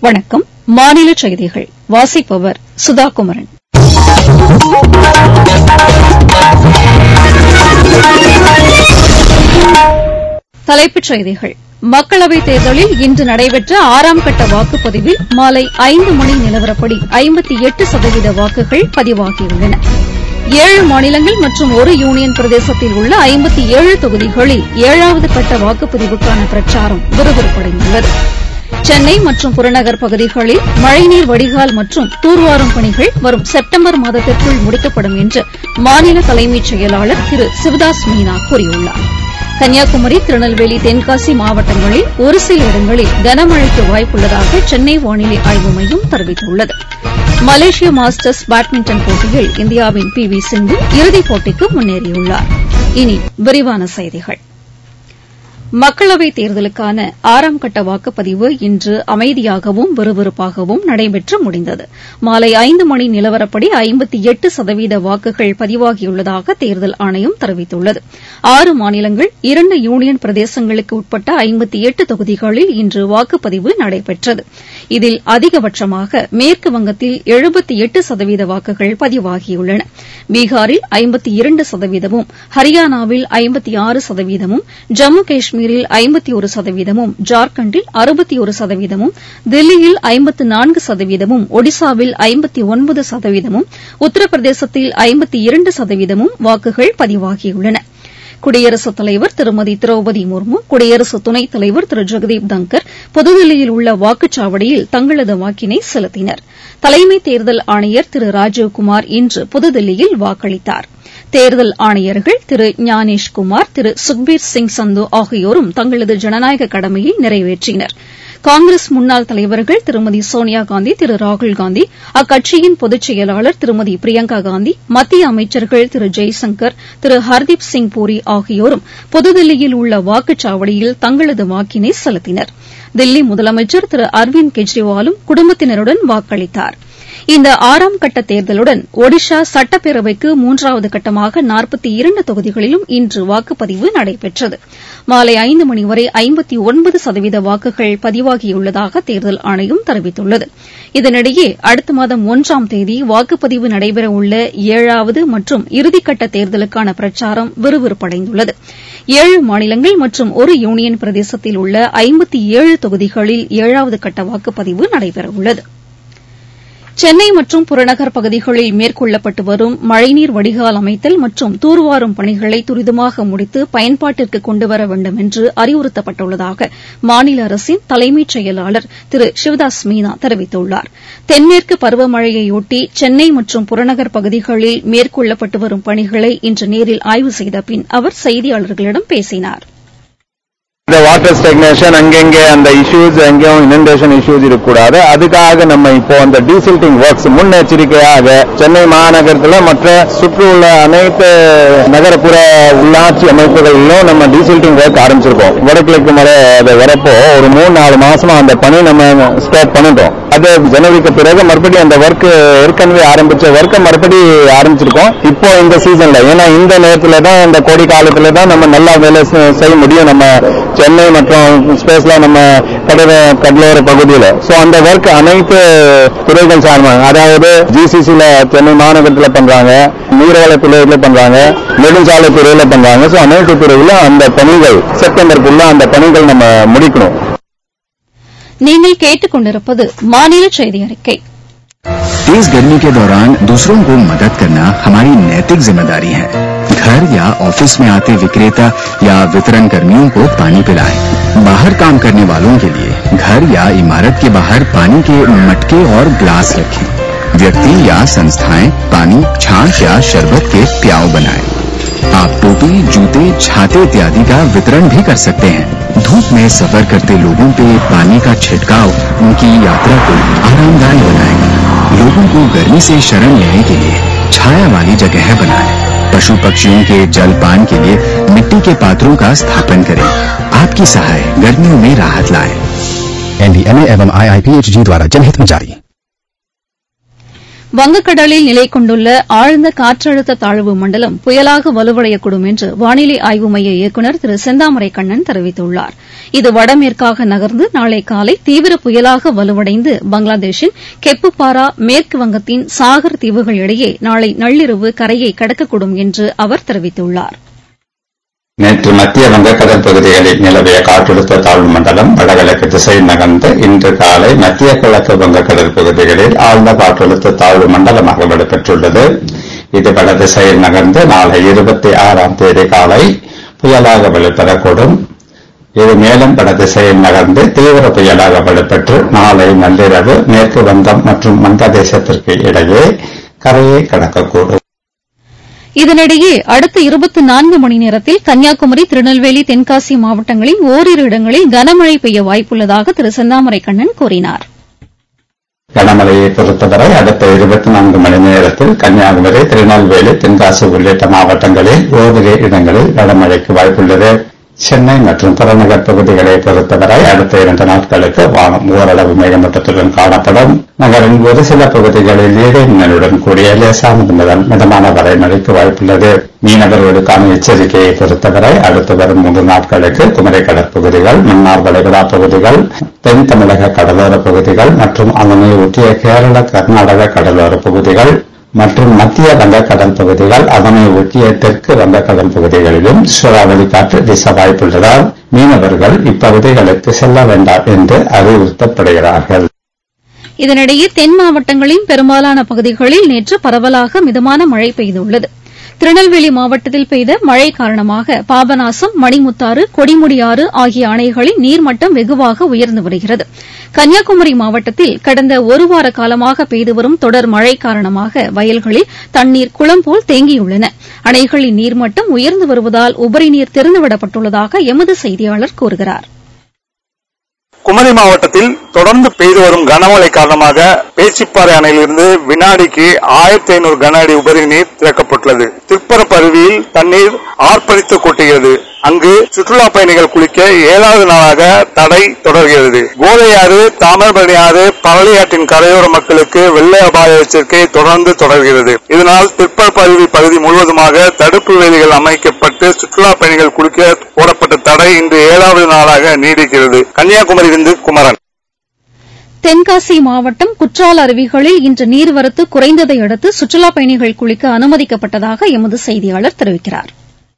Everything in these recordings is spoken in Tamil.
வணக்கம். மாநில செய்திகள் வாசிப்பவர் சுதா குமரன். தலைப்புச் செய்திகள். மக்களவைத் தேர்தலில் இன்று நடைபெற்ற 6ஆம் கட்ட வாக்குப்பதிவில் மாலை 5 மணி நிலவரப்படி 58% வாக்குகள் பதிவாகியுள்ளன. 7 மாநிலங்கள் மற்றும் ஒரு யூனியன் பிரதேசத்தில் உள்ள 57 தொகுதிகளில் 7வது கட்ட வாக்குப்பதிவுக்கான பிரச்சாரம் விறுவிறுப்படைந்துள்ளது. சென்னை மற்றும் புறநகர் பகுதிகளில் மழைநீர் வடிகால் மற்றும் தூர்வாரும் பணிகள் வரும் செப்டம்பர் மாதத்திற்குள் முடிக்கப்படும் என்று மாநில தலைமைச் செயலாளர் திரு சிவதாஸ் மீனா கூறியுள்ளார். கன்னியாகுமரி, திருநெல்வேலி, தென்காசி மாவட்டங்களில் ஒரு சில இடங்களில் கனமழைக்கு வாய்ப்புள்ளதாக சென்னை வானிலை ஆய்வு மையம் தெரிவித்துள்ளது. மலேசிய மாஸ்டர்ஸ் பேட்மிண்டன் போட்டியில் இந்தியாவின் PV சிந்து இறுதிப் போட்டிக்கு முன்னேறியுள்ளார். இனி விரிவான செய்திகள். மக்களவைத் தேர்தலுக்கான 6ஆம் கட்ட வாக்குப்பதிவு இன்று அமைதியாகவும் விறுவிறுப்பாகவும் நடைபெற்று முடிந்தது. மாலை 5 மணி நிலவரப்படி 58% வாக்குகள் பதிவாகியுள்ளதாக தேர்தல் ஆணையம் தெரிவித்துள்ளது. 6 மாநிலங்கள், 2 யூனியன் பிரதேசங்களுக்கு உட்பட்ட 58 தொகுதிகளில் இன்று வாக்குப்பதிவு நடைபெற்றது. இதில் அதிகபட்சமாக மேற்கு வங்கத்தில் 78% வாக்குகள் பதிவாகியுள்ளன. பீகாரில் 52%, ஹரியானாவில் 56%, ஜம்மு காஷ்மீரில் 51%, ஜார்க்கண்டில் 61%, தில்லியில் 54%, ஒடிசாவில் 59%, உத்தரப்பிரதேசத்தில் 52% வாக்குகள் பதிவாகியுள்ளன. குடியரசுத் தலைவர் திருமதி திரௌபதி முர்மு, குடியரசு துணைத் தலைவர் திரு ஜெகதீப் தங்கர் புதுதில்லியில் உள்ள வாக்குச்சாவடியில் தங்களது வாக்கினை செலுத்தினர். தலைமை தேர்தல் ஆணையர் திரு ராஜீவ்குமார் இன்று புதுதில்லியில் வாக்களித்தார். தேர்தல் ஆணையர்கள் திரு ஞானேஷ்குமார், திரு சுக்பீர் சிங் சந்து ஆகியோரும் தங்களது ஜனநாயக கடமையை நிறைவேற்றினர். காங்கிரஸ் முன்னாள் தலைவர்கள் திருமதி சோனியாகாந்தி, திரு ராகுல்காந்தி, அக்கட்சியின் பொதுச் செயலாளர் திருமதி பிரியங்கா காந்தி, மத்திய அமைச்சர்கள் திரு ஜெய்சங்கர், திரு ஹர்தீப் சிங் பூரி ஆகியோரும் புதுதில்லியில் உள்ள வாக்குச்சாவடியில் தங்களது வாக்கினை செலுத்தினர். தில்லி முதலமைச்சர் திரு அரவிந்த் கெஜ்ரிவாலும் குடும்பத்தினருடன் வாக்களித்தார். இந்த 6ஆம் கட்ட தேர்தலுடன் ஒடிஷா சட்டப்பேரவைக்கு 3வது கட்டமாக 42 தொகுதிகளிலும் இன்று வாக்குப்பதிவு நடைபெற்றது. மாலை 5 மணி வரை 59% வாக்குகள் பதிவாகியுள்ளதாக தேர்தல் ஆணையம் தெரிவித்துள்ளது. இதனிடையே அடுத்த மாதம் 1ஆம் தேதி வாக்குப்பதிவு நடைபெறவுள்ள 7வது மற்றும் இறுதிக்கட்ட தேர்தலுக்கான பிரச்சாரம் விறுவிறுப்படைந்துள்ளது. 7 மாநிலங்கள் மற்றும் ஒரு யூனியன் பிரதேசத்தில் உள்ள 57 தொகுதிகளில் 7வது கட்ட வாக்குப்பதிவு நடைபெறவுள்ளது. சென்னை மற்றும் புறநகர் பகுதிகளில் மேற்கொள்ளப்பட்டு வரும் மழைநீர் வடிகால் அமைத்தல் மற்றும் தூர்வாரும் பணிகளை துரிதமாக முடித்து பயன்பாட்டிற்கு கொண்டுவர வேண்டும் என்று அறிவுறுத்தப்பட்டுள்ளதாக மாநில அரசின் தலைமைச் செயலாளர் திரு சிவதாஸ் மீனா தெரிவித்துள்ளார். தென்மேற்கு பருவமழையொட்டி சென்னை மற்றும் புறநகர் பகுதிகளில் மேற்கொள்ளப்பட்டு வரும் பணிகளை இன்று நேரில் ஆய்வு செய்த பின் அவர் செய்தியாளர்களிடம் பேசினார். இந்த வாட்டர் ஸ்டெக்னேஷன் அங்கெங்கே அந்த இஷ்யூஸ் எங்கேயும் இனண்டேஷன் இஷ்யூஸ் இருக்கக்கூடாது. அதுக்காக நம்ம இப்போ அந்த டீசில்டிங் ஒர்க்ஸ் முன்னெச்சரிக்கையாக சென்னை மாநகரத்தில் மற்ற சுற்றியுள்ள அனைத்து நகரப்புற உள்ளாட்சி அமைப்புகளிலும் நம்ம டீசில்டிங் ஒர்க் ஆரம்பிச்சிருக்கோம். வடகிழக்கு மழை அது வரப்போ ஒரு 3-4 மாசமா அந்த பணி நம்ம ஸ்டார்ட் பண்ணிட்டோம். அது ஜனவரிக்கு பிறகு மறுபடியும் அந்த ஒர்க் ஏற்கனவே ஆரம்பிச்ச ஒர்க்கை மறுபடியும் ஆரம்பிச்சிருக்கோம் இப்போ இந்த சீசன்ல. ஏன்னா இந்த நேரத்துல தான் இந்த கோடை காலத்துல தான் நம்ம நல்லா வேலை செய்ய முடியும் நம்ம சென்னை மற்றும் ஸ்பேஸ்ல நம்ம கடலோர பகுதியில். சோ அந்த ஒர்க் அனைத்து துறைகள் சார்பாக, அதாவது GCCல சென்னை மாநகரத்தில் பண்றாங்க, நீர்வள துறையில பண்றாங்க, நெடுஞ்சாலை துறையில பண்றாங்க. சோ அனைத்து துறையில அந்த பணிகள் செப்டம்பருக்குள்ள அந்த பணிகள் நம்ம முடிக்கணும். நீங்கள் கேட்டுக்கொண்டிருப்பது மாநில செய்தி அறிக்கை. तेज गर्मी के दौरान दूसरों को मदद करना हमारी नैतिक जिम्मेदारी है। घर या ऑफिस में आते विक्रेता या वितरण कर्मियों को पानी पिलाएं। बाहर काम करने वालों के लिए घर या इमारत के बाहर पानी के मटके और ग्लास रखें। व्यक्ति या संस्थाएं पानी, छाछ या शरबत के प्याव बनाएं। आप टोपी, जूते, छाते इत्यादि का वितरण भी कर सकते हैं। धूप में सफर करते लोगों पे पानी का छिड़काव उनकी यात्रा को आरामदायक बनाएगा। लोगों को गर्मी से शरण लेने के लिए छाया वाली जगह बनाएं। पशु पक्षियों के जल पान के लिए मिट्टी के पात्रों का स्थापन करें। आपकी सहाय गर्मियों में राहत लाए। NDMA एवं IIPHG द्वारा जनहित में जारी। வங்கக்கடலில் நிலை கொண்டுள்ள ஆழ்ந்த காற்றழுத்த தாழ்வு மண்டலம் புயலாக வலுவடையக்கூடும் என்று வானிலை ஆய்வு மைய இயக்குநர் திரு செந்தாமரை கண்ணன் தெரிவித்துள்ளார். இது வடமேற்காக நகர்ந்து நாளை காலை தீவிர புயலாக வலுவடைந்து பங்களாதேஷின் கெப்புப்பாரா, மேற்கு வங்கத்தின் சாகர் தீவுகள் இடையே நாளை நள்ளிரவு கரையை கடக்கக்கூடும் என்று அவர் தெரிவித்துள்ளார். நேற்று மத்திய வங்கக்கடல் பகுதிகளில் நிலவிய காற்றழுத்த தாழ்வு மண்டலம் வடகிழக்கு திசையில் நகர்ந்து இன்று காலை மத்திய கிழக்கு வங்கக்கடல் பகுதிகளில் ஆழ்ந்த காற்றழுத்த தாழ்வு மண்டலமாக வலுப்பெற்றுள்ளது. இது வட திசையில் நகர்ந்து நாளை 26ஆம் தேதி காலை புயலாக வலுப்பெறக்கூடும். இது மேலும் வட திசையில் நகர்ந்து தீவிர புயலாக வலுப்பெற்று நாளை நள்ளிரவு மேற்கு வங்கம் மற்றும் வங்கதேசத்திற்கு இடையே கரையை கடக்கக்கூடும். இதனிடையே அடுத்த 24 மணி நேரத்தில் கன்னியாகுமரி, திருநெல்வேலி, தென்காசி மாவட்டங்களில் ஓரிரு இடங்களில் கனமழை பெய்ய வாய்ப்புள்ளதாக திரு செந்தாமரை கண்ணன் கூறினார். கனமழையை பொறுத்தவரை அடுத்த 24 மணி நேரத்தில் கன்னியாகுமரி, திருநெல்வேலி, தென்காசி உள்ளிட்ட மாவட்டங்களில் ஓரிரு இடங்களில் கனமழைக்கு வாய்ப்புள்ளது. சென்னை மற்றும் புறநகர் பகுதிகளை பொறுத்தவரை அடுத்த 2 நாட்களுக்கு வானம் ஓரளவு மேகமூட்டத்துடன் காணப்படும். நகரின் ஒரு சில பகுதிகளில் இடைமின்னலுடன் கூடிய லேசானது முதல் மிதமான வரை மழைக்கு வாய்ப்புள்ளது. மீனவர்களுக்கான எச்சரிக்கையை பொறுத்தவரை அடுத்து வரும் 3 நாட்களுக்கு குமரி கடற்பகுதிகள், மன்னார் வளைகுடா பகுதிகள், தென் தமிழக கடலோர பகுதிகள் மற்றும் அதனை ஒட்டிய கேரள, கர்நாடக கடலோர பகுதிகள் மற்றும் மத்திய வங்கக்கடல் பகுதிகள், அதனை ஒட்டிய தெற்கு வங்கக்கடல் பகுதிகளிலும் சூறாவளி காற்று வீச வாய்ப்புள்ளதால் மீனவர்கள் இப்பகுதிகளுக்கு செல்ல வேண்டாம் என்று அறிவுறுத்தப்படுகிறார்கள். இதனிடையே தென் மாவட்டங்களின் பெரும்பாலான பகுதிகளில் நேற்று பரவலாக மிதமான மழை பெய்துள்ளது. திருநெல்வேலி மாவட்டத்தில் பெய்த மழை காரணமாக பாபநாசம், மணிமுத்தாறு, கொடிமுடியாறு ஆகிய அணைகளின் நீர்மட்டம் வெகுவாக உயர்ந்து வருகிறது. கன்னியாகுமரி மாவட்டத்தில் கடந்த ஒரு வார காலமாக பெய்து வரும் தொடர் மழை காரணமாக வயல்களில் தண்ணீர் குளம் போல் தேங்கியுள்ளன. அணைகளின் நீர்மட்டம் உயர்ந்து வருவதால் உபரி நீர் திறந்துவிடப்பட்டுள்ளதாக எமது செய்தியாளர் கூறுகிறார். குமரி மாவட்டத்தில் தொடர்ந்து பெய்து வரும் கனமழை காரணமாக பேச்சிப்பாறை அணையிலிருந்து வினாடிக்கு 1500 கன அடி உபரி நீர் திறக்கப்பட்டுள்ளது. திருப்பரப்பு அருவியில் தண்ணீர் ஆர்ப்பரித்து கொட்டுகிறது. அங்கு சுற்றுலா பயணிகள் குளிக்க 7வது நாளாக தடை தொடர்கிறது. கோதையாறு, தாமிரபரணி ஆறு, பரளியாற்றின் கரையோர மக்களுக்கு வெள்ள அபாய எச்சரிக்கை தொடர்கிறது. இதனால் திருப்பரப்பு அருவி பகுதி முழுவதுமாக தடுப்பு வேலிகள் அமைக்கப்பட்டு சுற்றுலா பயணிகள் குளிக்க போடப்பட்ட தடை இன்று 7வது நாளாக நீடிக்கிறது. கன்னியாகுமரியிலிருந்து குமரன். தென்காசி மாவட்டம் குற்றால அருவிகளில் இன்று நீர்வரத்து குறைந்ததை அடுத்து சுற்றுலா பயணிகள் குளிக்க அனுமதிக்கப்பட்டதாக எமது செய்தியாளர் தெரிவிக்கிறார்.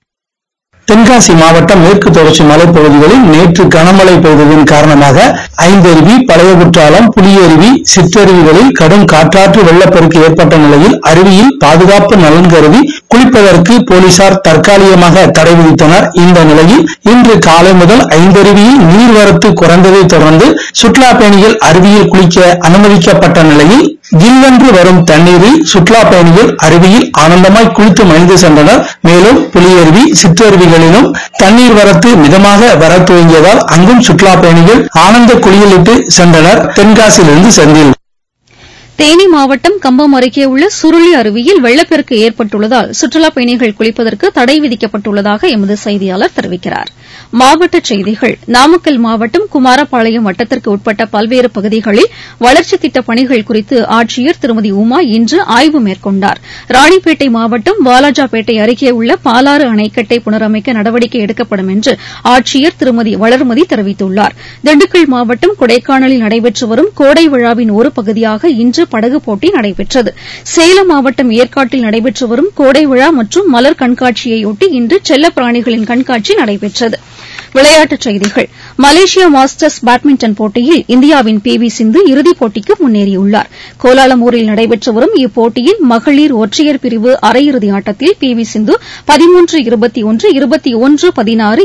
தென்காசி மாவட்டம் மேற்கு தொடர்ச்சி மலைப்பகுதிகளில் நேற்று கனமழை பெய்ததன் காரணமாக ஐந்தருவி, பழைய குற்றாலம், புலியருவி, சிற்றருவிகளில் கடும் காற்றாற்று வெள்ளப்பெருக்கு ஏற்பட்ட நிலையில் அருவியில் பாதுகாப்பு நலன் கருதி குளிப்பதற்கு போலீசார் தற்காலிகமாக தடை விதித்தனர். இந்த நிலையில் இன்று காலை முதல் ஐந்தருவியில் நீர்வரத்து குறைந்ததை தொடர்ந்து சுற்றுலா பயணிகள் அருவியில் குளிக்க அனுமதிக்கப்பட்ட நிலையில் ஜில்லென்று வரும் தண்ணீரில் சுற்றுலா பயணிகள் அருவியில் ஆனந்தமாய் குளித்து மகிழ்ந்து சென்றனர். மேலும் புலியருவி, சிற்றருவிகளிலும் தண்ணீர் வரத்து மிதமாக வர துவங்கியதால் அங்கும் சுற்றுலா பயணிகள் ஆனந்த குளியலிட்டு சென்றனர். தென்காசியிலிருந்து செந்தில். தேனி மாவட்டம் கம்பம் அருகே உள்ள சுருளி அருவியில் வெள்ளப்பெருக்கு ஏற்பட்டுள்ளதால் சுற்றுலாப் பயணிகள் குளிப்பதற்கு தடை விதிக்கப்பட்டுள்ளதாக எமது செய்தியாளர் தெரிவிக்கிறார். மாவட்டச் செய்திகள். நாமக்கல் மாவட்டம் குமாரபாளையம் வட்டத்திற்கு உட்பட்ட பல்வேறு பகுதிகளில் வளர்ச்சித் திட்டப் பணிகள் குறித்து ஆட்சியர் திருமதி உமா இன்று ஆய்வு மேற்கொண்டார். ராணிப்பேட்டை மாவட்டம் வாலாஜாபேட்டை அருகே உள்ள பாலாறு அணைக்கட்டை புனரமைக்க நடவடிக்கை எடுக்கப்படும் என்று ஆட்சியர் திருமதி வளர்மதி தெரிவித்துள்ளார். திண்டுக்கல் மாவட்டம் கொடைக்கானலில் நடைபெற்று வரும் கோடை விழாவின் ஒரு பகுதியாக இன்று படகு போட்டி நடைபெற்றது. சேலம் மாவட்டம் ஏற்காட்டில் நடைபெற்று வரும் கோடை விழா மற்றும் மலர் கண்காட்சியையொட்டி இன்று செல்லப்பிராணிகளின் கண்காட்சி நடைபெற்றது. விளையாட்டுச் செய்திகள். மலேசியா மாஸ்டர்ஸ் பேட்மிண்டன் போட்டியில் இந்தியாவின் பி.வி. சிந்து இறுதிப் போட்டிக்கு முன்னேறியுள்ளார். கோலாலம்பூரில் நடைபெற்று வரும் இப்போட்டியின் மகளிர் ஒற்றையர் பிரிவு அரையிறுதி ஆட்டத்தில் பி.வி. சிந்து 13-21, 21-16,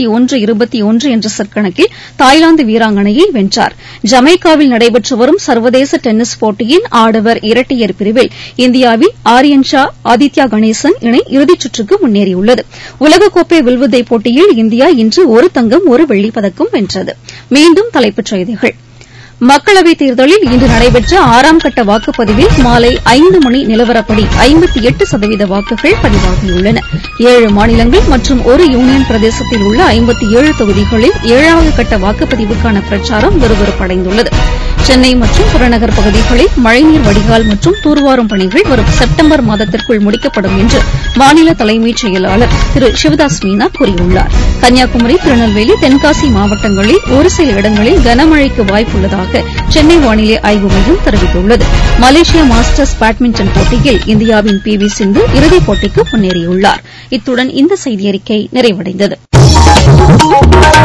21-21 என்ற செட் கணக்கில் தாய்லாந்து வீராங்கனையை வென்றார். ஜமைக்காவில் நடைபெற்று வரும் சர்வதேச டென்னிஸ் போட்டியின் ஆடவர் இரட்டையர் பிரிவில் இந்தியாவின் ஆரியன் ஷா, ஆதித்யா கணேசன் இணை இறுதிச் சுற்றுக்கு முன்னேறியுள்ளது. உலகக்கோப்பை வில்வித்தை போட்டியில் இந்தியா இன்று ஒரு தங்கம், ஒரு வெள்ளிப் பதக்கம் வென்றது. மீண்டும் தலைப்புச் செய்திகள். மக்களவைத் தேர்தலில் இன்று நடைபெற்ற 6ஆம் கட்ட வாக்குப்பதிவில் மாலை 5 மணி நிலவரப்படி 58% வாக்குகள் பதிவாகியுள்ளன. 7 மாநிலங்கள் மற்றும் ஒரு யூனியன் பிரதேசத்தில் உள்ள 57 தொகுதிகளில் 7வது கட்ட வாக்குப்பதிவுக்கான பிரச்சாரம் விறுவிறுப்படைந்துள்ளது. சென்னை மற்றும் புறநகர் பகுதிகளில் மழைநீர் வடிகால் மற்றும் தூர்வாரும் பணிகள் வரும் செப்டம்பர் மாதத்திற்குள் முடிக்கப்படும் என்று மாநில தலைமைச் செயலாளர் திரு சிவதாஸ் மீனா கூறியுள்ளார். கன்னியாகுமரி, திருநெல்வேலி, தென்காசி மாவட்டங்களில் ஒரு சில இடங்களில் கனமழைக்கு வாய்ப்புள்ளதாக சென்னை வானிலை ஆய்வு மையம் தெரிவித்துள்ளது. மலேசியா மாஸ்டர்ஸ் பேட்மிண்டன் போட்டியில் இந்தியாவின் PV சிந்து இறுதிப் போட்டிக்கு முன்னேறியுள்ளார். இத்துடன் இந்த செய்தியறிக்கை நிறைவடைந்தது.